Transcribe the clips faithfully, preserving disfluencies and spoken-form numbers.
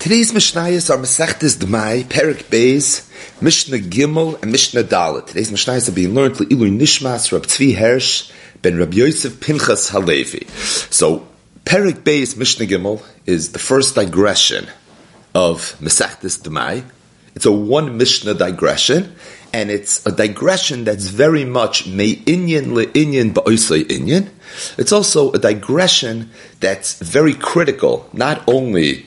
Today's Mishnayos are Masechtes Demai, Perek Beis, Mishnah Gimel, and Mishnah Dalet. Today's Mishnayos are being learned to Ilui Nishmas, Rab Tzvi Hersh, Ben Rab Yosef Pinchas Halevi. So, Perek Beis, Mishnah Gimel, is the first digression of Masechtes Demai. It's a one Mishnah digression, and it's a digression that's very much me'inyan le'inyan ba'osei inyan. It's also a digression that's very critical, not only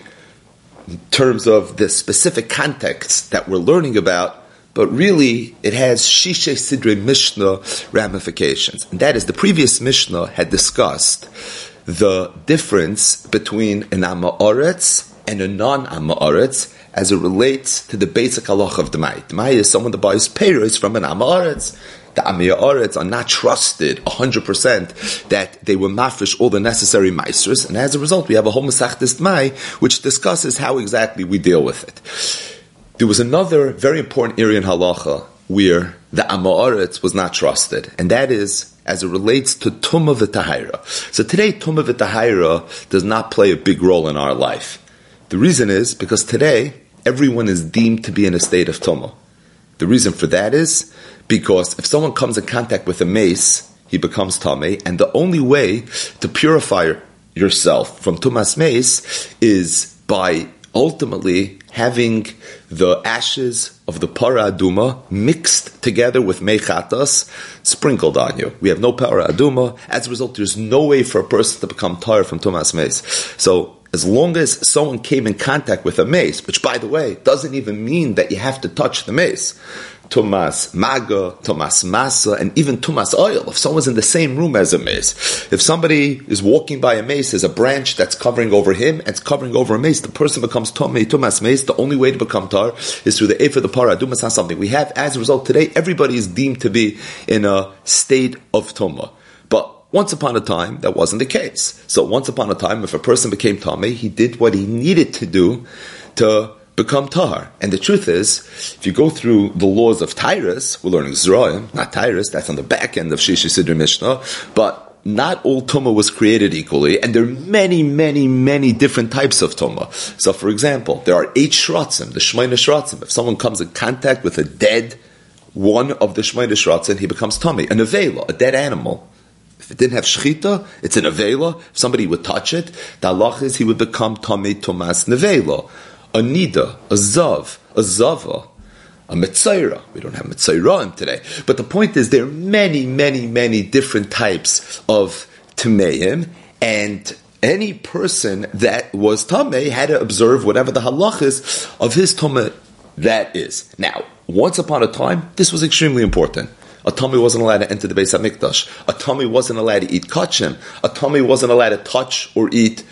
in terms of the specific context that we're learning about, but really it has Shishe Sidrei Mishnah ramifications. And that is, the previous Mishnah had discussed the difference between an Amma-Oretz and a non-Amma-Oretz as it relates to the basic halach of Demai. Demai is someone that buys peiros from an Amma-Oretz. The Amma-Oretz are not trusted one hundred percent that they will mafresh all the necessary maestros, and as a result we have a whole Masechtes Demai which discusses how exactly we deal with it. There was another very important area in halacha where the Amma-Oretz was not trusted, and that is as it relates to Tumah v'Tahira. So today Tumah v'Tahira does not play a big role in our life. The reason is because today everyone is deemed to be in a state of Tumah. The reason for that is because if someone comes in contact with a mace, he becomes Tameh, and the only way to purify yourself from Tumas mace is by ultimately having the ashes of the para aduma mixed together with mechatas sprinkled on you. We have no para aduma. As a result, there's no way for a person to become tar from Tumas mace. So as long as someone came in contact with a mace, which by the way doesn't even mean that you have to touch the mace, Tumas Maga, Tumas Masa, and even Tumas Oil. If someone's in the same room as a mace, if somebody is walking by a mace, there's a branch that's covering over him, and it's covering over a mace, the person becomes Tomei, Tumas Mace. The only way to become Tar is through the Ephah, the Para, Dumas, not something we have. As a result, today, everybody is deemed to be in a state of Tumah. But once upon a time, that wasn't the case. So once upon a time, if a person became Tomei, he did what he needed to do to become Tahar. And the truth is, if you go through the laws of Tyrus, we're learning Zroim, not Tyrus, that's on the back end of Shishi Sidra Mishnah, but not all Tumah was created equally, and there are many, many, many different types of Tumah. So for example, there are eight Shratzim, the Shmeina Shratzim. If someone comes in contact with a dead one of the Shmeina Shratzim, he becomes Tomei. An Avela, a dead animal. If it didn't have shechita, it's an Avela. If somebody would touch it, the halach is he would become Tomei Tumas Nevela. A nida, a zav, a zava, a mitzaira. We don't have mitzaira today. But the point is there are many, many, many different types of tameim, and any person that was tamei had to observe whatever the halach is of his tameh that is. Now, once upon a time, this was extremely important. A tamei wasn't allowed to enter the Beis HaMikdash. A tamei wasn't allowed to eat kachim. A tamei wasn't allowed to touch or eat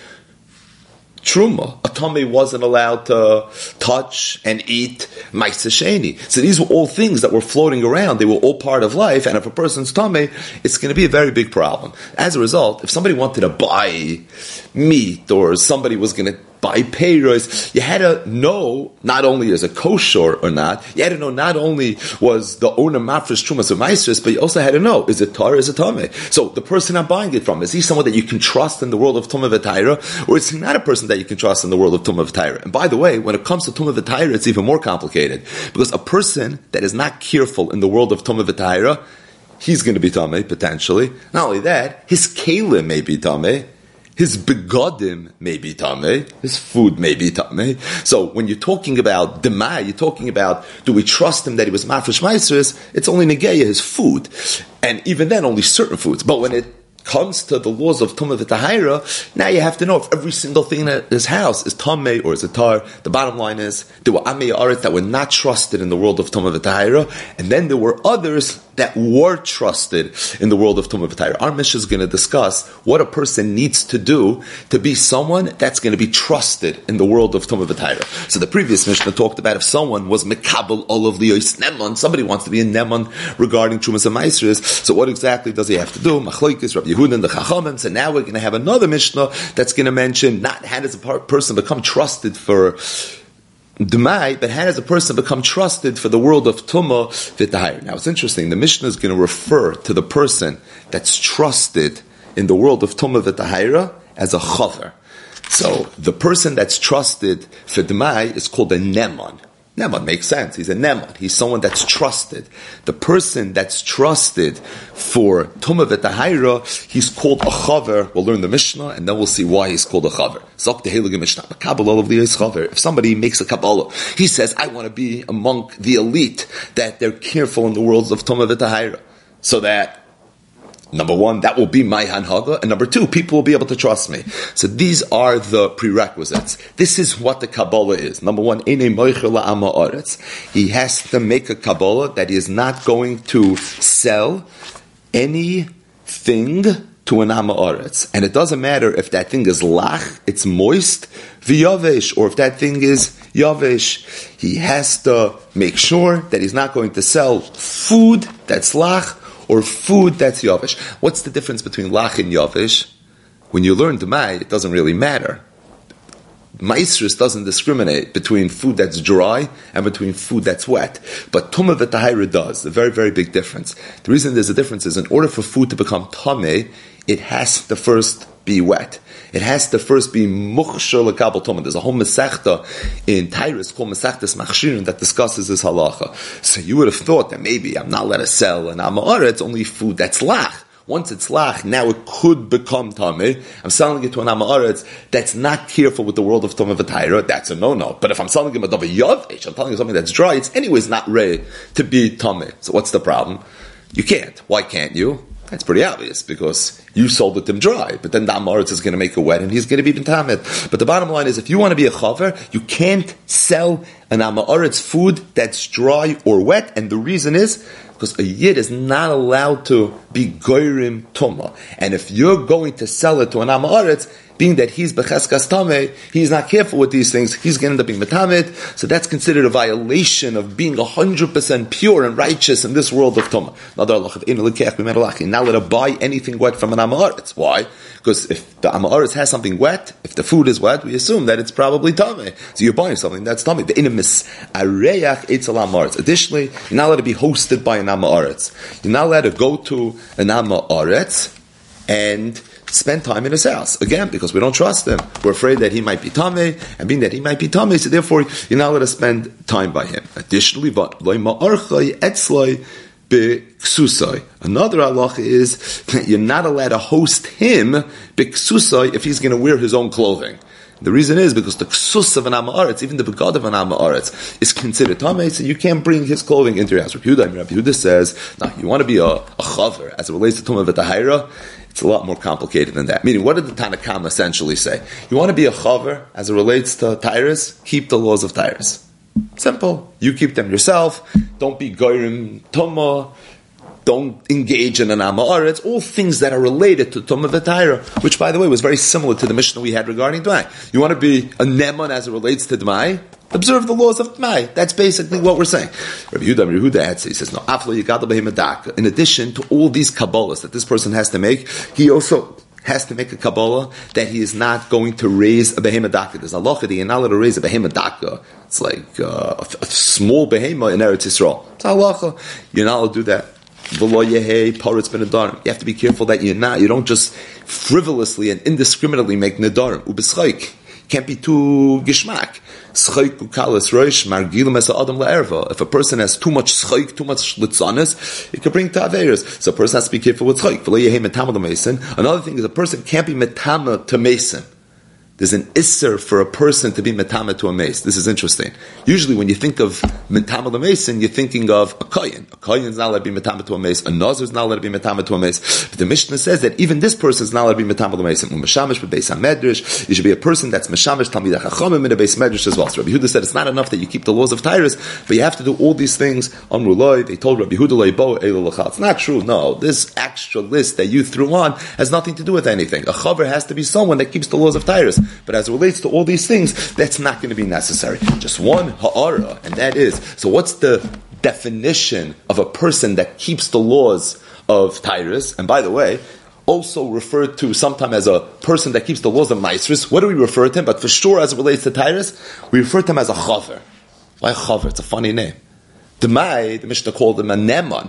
Truma. A Tamei wasn't allowed to touch and eat Maisa Sheni. So these were all things that were floating around. They were all part of life, and if a person's Tamei, it's going to be a very big problem. As a result, if somebody wanted to buy meat, or somebody was going to buy peiros, you had to know not only is it kosher or not, you had to know not only was the owner mafresh trumas or maestros, but you also had to know, is it tar or is it tameh? So the person I'm buying it from, is he someone that you can trust in the world of tumah v'tayra, or is he not a person that you can trust in the world of tumah v'tayra? And by the way, when it comes to tumah v'tayra, it's even more complicated, because a person that is not careful in the world of tumah v'tayra, he's going to be tameh, potentially. Not only that, his kelim may be tameh, his begodim may be tameh, his food may be tameh. So when you're talking about demai, you're talking about, do we trust him that he was mafresh maestros? It's only negeya, his food. And even then, only certain foods. But when it comes to the laws of Tumah v'Tahira, now you have to know if every single thing in his house is Tameh or is it Tar. The bottom line is, there were Amei Aretz that were not trusted in the world of Tumah v'Tahira, and then there were others that were trusted in the world of Tumah v'Tahira. Our mission is going to discuss what a person needs to do to be someone that's going to be trusted in the world of Tumah v'Tahira. So the previous Mishnah talked about if someone was Mekabel all of the Yos Neman, somebody wants to be a Neman regarding Trumas and Maestros, so what exactly does he have to do? Machlokes, Rabbi Yehuda and the Chachamim. So now we're going to have another Mishnah that's going to mention not how does a person become trusted for Demai, but how does a person become trusted for the world of Tumah v'Tahira? Now it's interesting, the Mishnah is going to refer to the person that's trusted in the world of Tumah v'Tahira as a chaver. So the person that's trusted for Demai is called a Neman. Neman makes sense. He's a Neman. He's someone that's trusted. The person that's trusted for Tumah V'Tahira, he's called a Chaver. We'll learn the Mishnah, and then we'll see why he's called a Chaver. Zok the Heilige Mishnah. Kabbalah of the Chaver. If somebody makes a Kabbalah, he says, I want to be among the elite, that they're careful in the worlds of Tumah V'Tahira. So that, number one, that will be my hanhaga, and number two, people will be able to trust me. So these are the prerequisites. This is what the Kabbalah is. Number one, Einei moicher la'ama aretz. He has to make a Kabbalah that he is not going to sell anything to an Amma Aretz. And it doesn't matter if that thing is lach, it's moist, v'yavesh, or if that thing is yavesh. He has to make sure that he's not going to sell food that's lach, or food that's yavish. What's the difference between lach and yavish? When you learn Demai, it doesn't really matter. Maestris doesn't discriminate between food that's dry and between food that's wet. But Tumah V'Tahira does. A very, very big difference. The reason there's a difference is in order for food to become Tameh, it has to first be wet. It has to first be mukhshar lekabel tumah. There's a whole mesechta in Tyrus called Mesechtas Machshirin that discusses this halacha. So you would have thought that maybe I'm not allowed to sell an ama'ara, it's only food that's lach. Once it's lach, now it could become tameh. I'm selling it to an ama'aretz that's not careful with the world of Tumah V'Tahira. That's a no-no. But if I'm selling him a davar yavish, I'm telling him something that's dry, it's anyways not ready to be tameh. So what's the problem? You can't. Why can't you? That's pretty obvious, because you sold it to him dry, but then the Amaretz is going to make it wet, and he's going to be B'Tamid. But the bottom line is, if you want to be a Chaver, you can't sell an Amaretz food that's dry or wet, and the reason is, because a Yid is not allowed to be Goyrim Tumah. And if you're going to sell it to an Amaretz, being that he's Becheskas Tameh, he's not careful with these things, he's going to end up being Metamid, so that's considered a violation of being one hundred percent pure and righteous in this world of Tumah. You're not allowed to buy anything wet from an Amaretz. Why? Because if the Amaretz has something wet, if the food is wet, we assume that it's probably Tameh. So you're buying something that's Tameh. The Inimis Areyach Eitzel Amaretz. Additionally, you're not allowed to be hosted by an Amaretz. You're not allowed to go to an Amaretz and spend time in his house. Again, because we don't trust him. We're afraid that he might be Tameh, and being that he might be Tameh, so therefore you're not allowed to spend time by him. Additionally, another halacha is that you're not allowed to host him b'ksusai if he's going to wear his own clothing. The reason is because the ksus of an Amaretz, even the begad of an Amaretz, is considered tamei, so you can't bring his clothing into your house. Rabbi Yehuda, Rabbi Yehuda says, no, you want to be a, a chaver as it relates to Tumah V'Tahira, it's a lot more complicated than that. Meaning, what did the Tanakama essentially say? You want to be a chaver as it relates to Tyrus, keep the laws of Tyrus. Simple. You keep them yourself. Don't be goyrim tumah. Don't engage in an Amaretz. All things that are related to Tumah V'Tahira, which, by the way, was very similar to the Mishnah we had regarding D'mai. You want to be a Neman as it relates to D'mai? Observe the laws of D'mai. That's basically what we're saying. Rabbi Yehuda, Rabbi Yehuda adds, he says, no, in addition to all these Kabbalahs that this person has to make, he also has to make a Kabbalah that he is not going to raise a behemoth daka. There's a halacha that you're not allowed to raise a behemoth daka. It's like uh, a, a small behemoth in Eretz Yisrael. It's a halacha. You're not allowed to do that. You have to be careful that you're not, you don't just frivolously and indiscriminately make nedarim. Ubeschaik. Can't be too gishmak. If a person has too much schaik, too much litzanis, it could bring to averis. So a person has to be careful with schaik. Another thing is a person can't be metama to mason. There's an isser for a person to be metama to a mace. This is interesting. Usually when you think of metama to a mason, you're thinking of a kohen. A kohen is not allowed to be metama to a mace. A nazir is not allowed to be metama to a mace. But the Mishnah says that even this person is not allowed to be metama to a mason. Meshamish b'beis hamedrash. You should be a person that's meshamish talmidei chachamim in a beis medrash as well. So Rabbi Yehuda said it's not enough that you keep the laws of Tyrus, but you have to do all these things on Ruloi. They told Rabbi Yehuda leibo elu l'chal. It's not true. No, this extra list that you threw on has nothing to do with anything. A chaver has to be someone that keeps the laws of Tyrus. But as it relates to all these things, that's not going to be necessary. Just one ha'ara, and that is, so what's the definition of a person that keeps the laws of Tyrus? And by the way, also referred to sometimes as a person that keeps the laws of Maestris. What do we refer to him? But for sure, as it relates to Tyrus, we refer to him as a chaver. Why chaver? It's a funny name. Demai, the Mishnah called him a neman.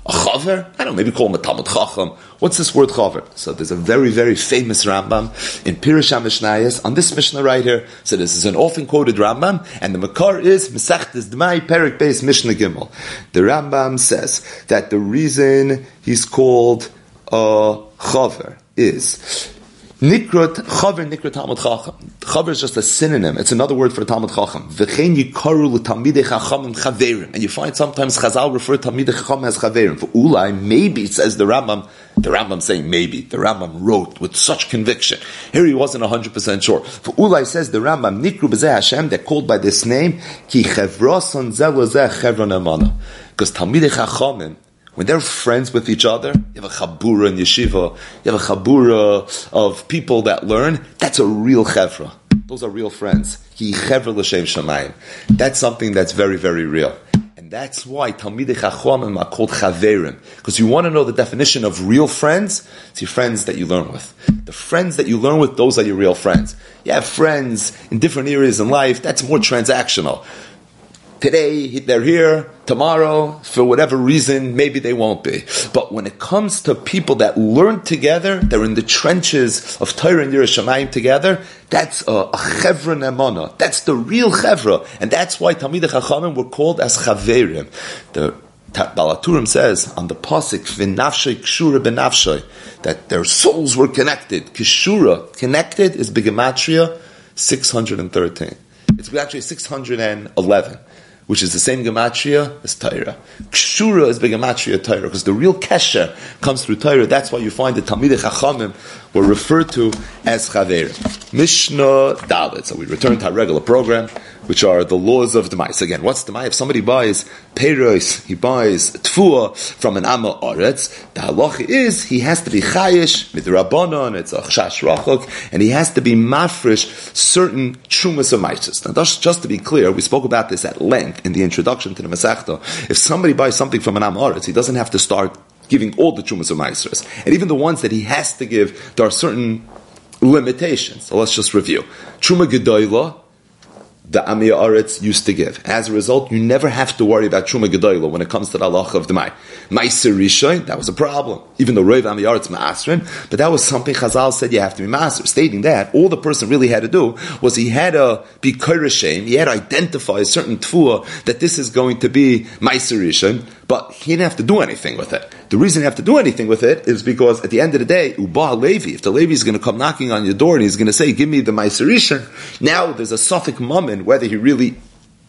A chaver? I don't know, maybe call him a Talmud Chacham. What's this word chaver? So there's a very, very famous Rambam in Pirush HaMishnayos on this Mishnah right here. So this is an often quoted Rambam, and the Makar is Mesechtes Dmai Perek Beis Mishnah Gimel. The Rambam says that the reason he's called a chaver is Nikrot, chaver, nikrot Talmud Chacham. Chaver is just a synonym. It's another word for Talmud Chacham. V'chein yikaru l'talmidei chachamim chaverim. And you find sometimes Chazal refer to talmidei chachamim as chaverim. For ulai, maybe, says the Rambam, the Rambam saying maybe, the Rambam wrote with such conviction. Here he wasn't one hundred percent sure. For ulai says the Rambam, nikru b'zeh Hashem, they're called by this name, ki chevroson zeh l'zeh chevron emana. Because talmidei chachamim, when they're friends with each other, you have a chabura in yeshiva, you have a chabura of people that learn, that's a real chevra. Those are real friends. Ki chevra l'shem shamayim. That's something that's very, very real. And that's why Talmidei Chachamim are called chaverim. Because you want to know the definition of real friends, it's your friends that you learn with. The friends that you learn with, those are your real friends. You have friends in different areas in life, that's more transactional. Today, they're here. Tomorrow, for whatever reason, maybe they won't be. But when it comes to people that learn together, they're in the trenches of Torah and Yiras Shamayim together, that's a, a chevra nemana. That's the real chevra. And that's why Talmidei Chachamim were called as chaverim. The Baal HaTurim says on the pasuk, v'nafshay kshura b'nafshay, that their souls were connected. Kshura, connected, is b'gematria six hundred thirteen. It's actually six hundred eleven. Which is the same gematria as Torah. Kshura is begematria Torah, because the real kesher comes through Torah. That's why you find the Talmidei Chachamim were referred to as chaverim. Mishnah Dalet. So we return to our regular program, which are the laws of Demai. Again, what's Demai? If somebody buys peiros, he buys tfuah from an Amma Aretz, the halacha is he has to be chayish midrabanan. It's a chash rachok, and he has to be mafresh certain trumas of maisus. Now, just, just to be clear, we spoke about this at length in the introduction to the Masechta. If somebody buys something from an Amma Aretz, he doesn't have to start giving all the trumas of maisers, and even the ones that he has to give, there are certain limitations. So let's just review. Truma Gedoyla, the Ami Aretz used to give. As a result, you never have to worry about Truma Gedoyla when it comes to the halacha of the Mai. Maiser Rishon, that was a problem. Even though Rav Ami Aretz Ma'asrin, but that was something Chazal said you have to be Ma'aser. Stating that, all the person really had to do was he had to be Koreshem, he had to identify a certain tfuah that this is going to be Maiser Rishon, but he didn't have to do anything with it. The reason you have to do anything with it is because at the end of the day, Ubah Levi, if the Levi is going to come knocking on your door and he's going to say, give me the Maiser Rishon, now there's a suffix moment whether he really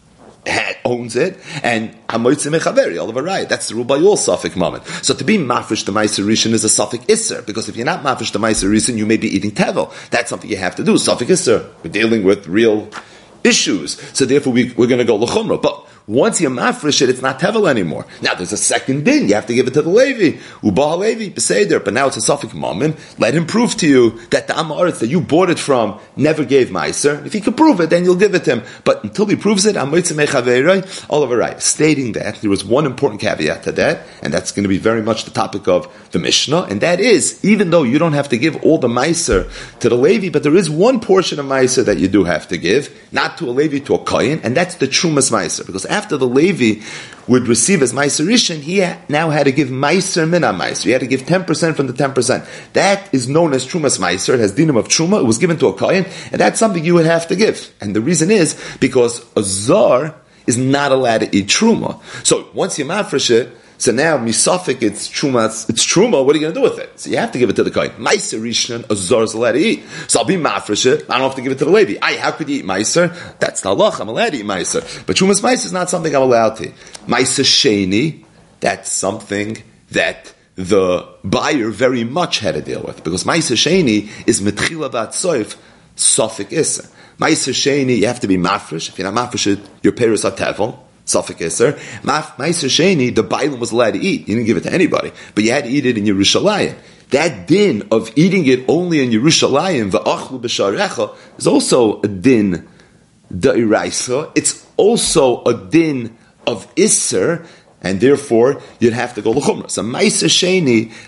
had, owns it, and Hamoitze Mechaveri, all of a riot. That's the Rubayol suffix moment. So to be mafresh the Maiser Rishon is a suffix Isser, because if you're not mafresh the Maiser Rishon, you may be eating tevel. That's something you have to do. Suffix Isser. We're dealing with real issues. So therefore we, we're going to go l'chumra. But once you mafresh it, it's not tevel anymore. Now there's a second din. You have to give it to the Levi. Ubah Levi, beseder. But now it's a suffix moment. Let him prove to you that the Am Haaretz that you bought it from never gave meiser. If he can prove it, then you'll give it to him. But until he proves it, Amoitze Mechaverei, all of a right. Stating that, there was one important caveat to that, and that's going to be very much the topic of the Mishnah, and that is, even though you don't have to give all the meiser to the Levi, but there is one portion of meiser that you do have to give, not to a Levi, to a Kohen, and that's the Trumas meiser. Because after the Levi would receive as Maiser Rishon, he now had to give Maiser Mina Maiser. He had to give ten percent from the ten percent. That is known as Trumas Maiser. It has dinam of Truma. It was given to a Kohen, and that's something you would have to give. And the reason is because a Zar is not allowed to eat Truma. So once you mafresh it, so now misafik it's truma, it's truma. What are you going to do with it? So you have to give it to the kohen. Meiser rishon, a zar is allowed to eat. So I'll be mafresh it. I don't have to give it to the Levi. I how could you eat meiser? That's the halach. I'm allowed to eat meiser, but trumas meiser is not something I'm allowed to. Meiser sheni, that's something that the buyer very much had to deal with, because meiser sheni is metchila vatsoif safik issa. Meiser sheni, you have to be mafresh. If you're not mafresh it, your parents are tevel. Safek Eser. Meiser Sheni, the Bailam was allowed to eat. You didn't give it to anybody, but you had to eat it in Yerushalayim. That din of eating it only in Yerushalayim, v'achlu b'sharecha, is also a din da'iraisa. It's also a din of Isser, and therefore you'd have to go l'chumra. So Meiser Sheni,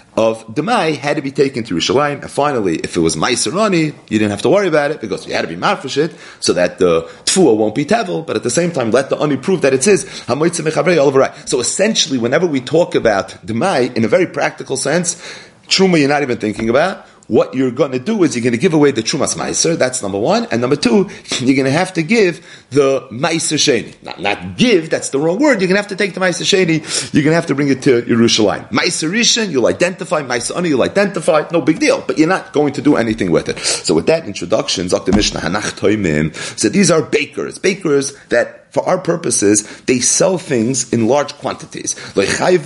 of Demai had to be taken to Yerushalayim, and finally, if it was Meiser Ani, you didn't have to worry about it, because you had to be mafresh it, so that the Tfuah won't be Tevel, but at the same time, let the Ani prove that it's his. So essentially, whenever we talk about Demai, in a very practical sense, Truma you're not even thinking about. What you're going to do is you're going to give away the Trumas Meiser, that's number one, and number two, you're going to have to give the Meiser Sheni. Not, not give, that's the wrong word, you're going to have to take the Meiser Sheni, you're going to have to bring it to Yerushalayim. Meiser Rishon, you'll identify, Meiser Ani, you'll identify, no big deal, but you're not going to do anything with it. So with that introduction, Zakta Mishnah, Hanach Toimim, so these are bakers, bakers that for our purposes, they sell things in large quantities. So the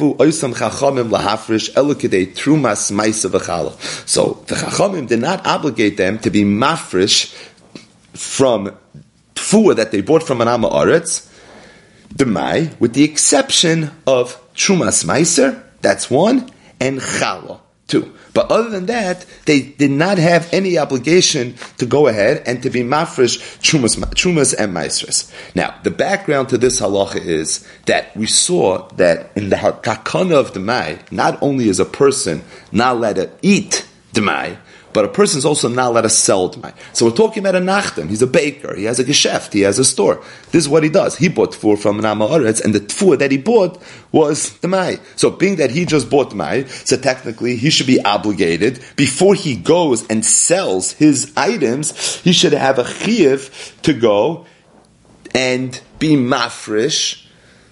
Chachamim did not obligate them to be mafresh from tfuah that they bought from an Amma Aretz, Demai, with the exception of Trumas Meiser, that's one, and Chala, two. But other than that, they did not have any obligation to go ahead and to be mafresh trumas, trumas and maestras. Now, the background to this halacha is that we saw that in the takana of Demai, not only is a person not allowed to eat Demai, but a person is also not allowed to sell Demai. So we're talking about a nachtem. He's a baker. He has a geschäft. He has a store. This is what he does. He bought tfuah from an Amma Aretz, and the tfuah that he bought was Demai. So being that he just bought Demai, so technically he should be obligated, before he goes and sells his items, he should have a chiyuv to go and be mafresh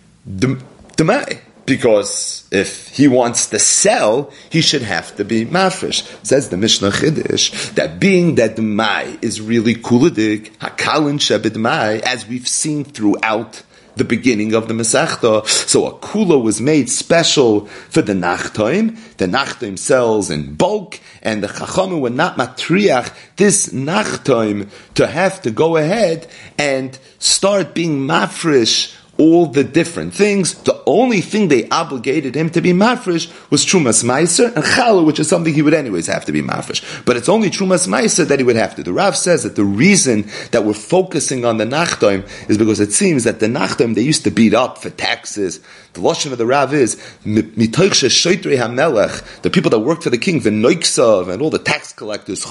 Demai. Because if he wants to sell, he should have to be mafresh. Says the Mishnah Chiddush that being that the mai is really kuladik, hakalin shebed mai, as we've seen throughout the beginning of the Masechta. So a kula was made special for the nachtoim. The nachtoim sells in bulk, and the chachamim were not matriach this nachtoim to have to go ahead and start being mafresh all the different things. The only thing they obligated him to be mafresh was Trumas Meiser and Chala, which is something he would anyways have to be mafresh. But it's only Trumas Meiser that he would have to. The Rav says that the reason that we're focusing on the Nachtoim is because it seems that the Nachtoim they used to beat up for taxes. The Lashon of the Rav is Mitoich Shoitrei HaMelech, the people that worked for the king, the Noiksav, and all the tax collectors,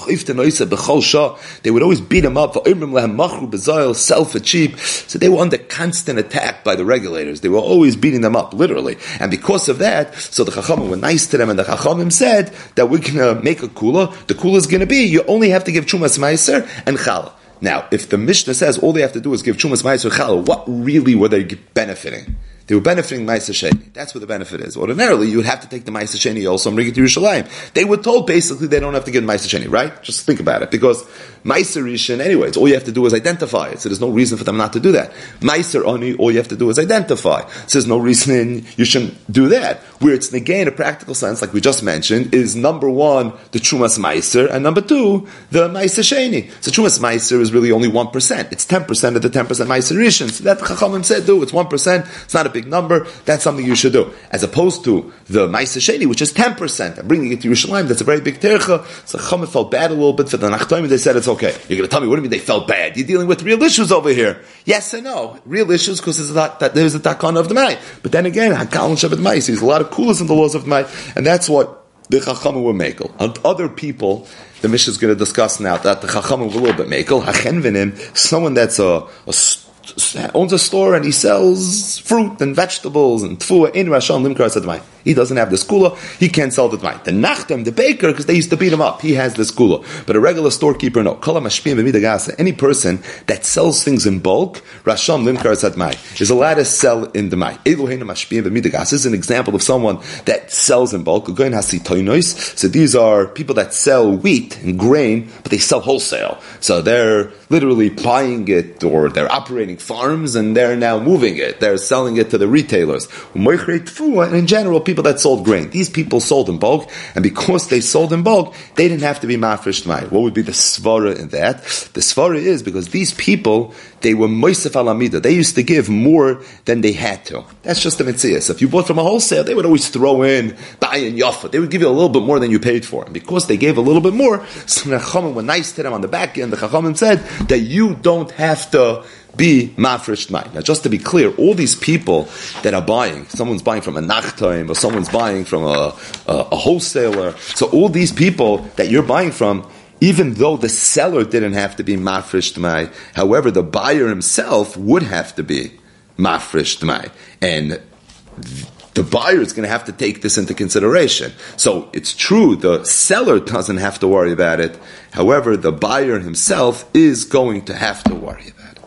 they would always beat him up, sell for cheap. So they were under constant attack by the regulators. They were always beating them up, literally. And because of that, so the Chachamim were nice to them, and the Chachamim said that we're going to make a kula. The kula is going to be, you only have to give Chumas Meiser and Chala. Now, if the Mishnah says all they have to do is give Chumas Meiser and Chala, what really were they benefiting? They were benefiting Ma'aser Sheni. That's what the benefit is. Ordinarily, you would have to take the Ma'aser Sheni also and bring it to Yerushalayim. They were told basically they don't have to give Ma'aser Sheni, right? Just think about it. Because Ma'aser Rishon, anyways, all you have to do is identify it. So there's no reason for them not to do that. Ma'aser Oni, all you have to do is identify. So there's no reason you shouldn't do that. Where it's negay in a practical sense, like we just mentioned, is number one, the Trumas Ma'aser, and number two, the Ma'aser Sheni. So Trumas Ma'aser is really only one percent. It's ten percent of the ten percent Ma'aser Rishon. So that Chachamim said, do, it's one percent. It's not a big number, that's something you should do. As opposed to the Ma'aser Sheni, which is ten percent, and bringing it to Yerushalayim, that's a very big tercha. So Chachamim felt bad a little bit for the Nachtoim, they said it's okay. You're going to tell me, what do you mean they felt bad? You're dealing with real issues over here. Yes and no. Real issues, because there's a, that, there's a takana of the Mai. But then again, Hakal and Shabbat Mai, there's a lot of coolness in the laws of the Mai, and that's what the Chachamim were makel. And other people, the Mishnah is going to discuss now, that the Chachamim were a little bit makel. Hachenvenim, someone that's a, a owns a store and he sells fruit and vegetables and tfuah in Rashon Limkar Sadmai. He doesn't have this kula, he can't sell the Dmai. The Nachtem, the baker, because they used to beat him up, he has this kula. But a regular storekeeper, no. Any person that sells things in bulk, Rashon Limkar Sadmai, is allowed to sell in the Mai. This is an example of someone that sells in bulk. So these are people that sell wheat and grain, but they sell wholesale. So they're literally buying it, or they're operating farms and they're now moving it. They're selling it to the retailers. And in general, people that sold grain. These people sold in bulk, and because they sold in bulk, they didn't have to be mafresh Mai. What would be the svara in that? The svara is because these people, they were moisef al amida. They used to give more than they had to. That's just the mitzvah. So if you bought from a wholesale, they would always throw in buy and yafa. They would give you a little bit more than you paid for. And because they gave a little bit more, so the chachamim were nice to them on the back end. The chachamim said that you don't have to be mafresh d'mai. Now, just to be clear, all these people that are buying, someone's buying from a nachtoim, or someone's buying from a, a, a wholesaler, so all these people that you're buying from, even though the seller didn't have to be mafresh d'mai, however, the buyer himself would have to be mafresh d'mai. And the buyer is going to have to take this into consideration. So it's true, the seller doesn't have to worry about it. However, the buyer himself is going to have to worry about it.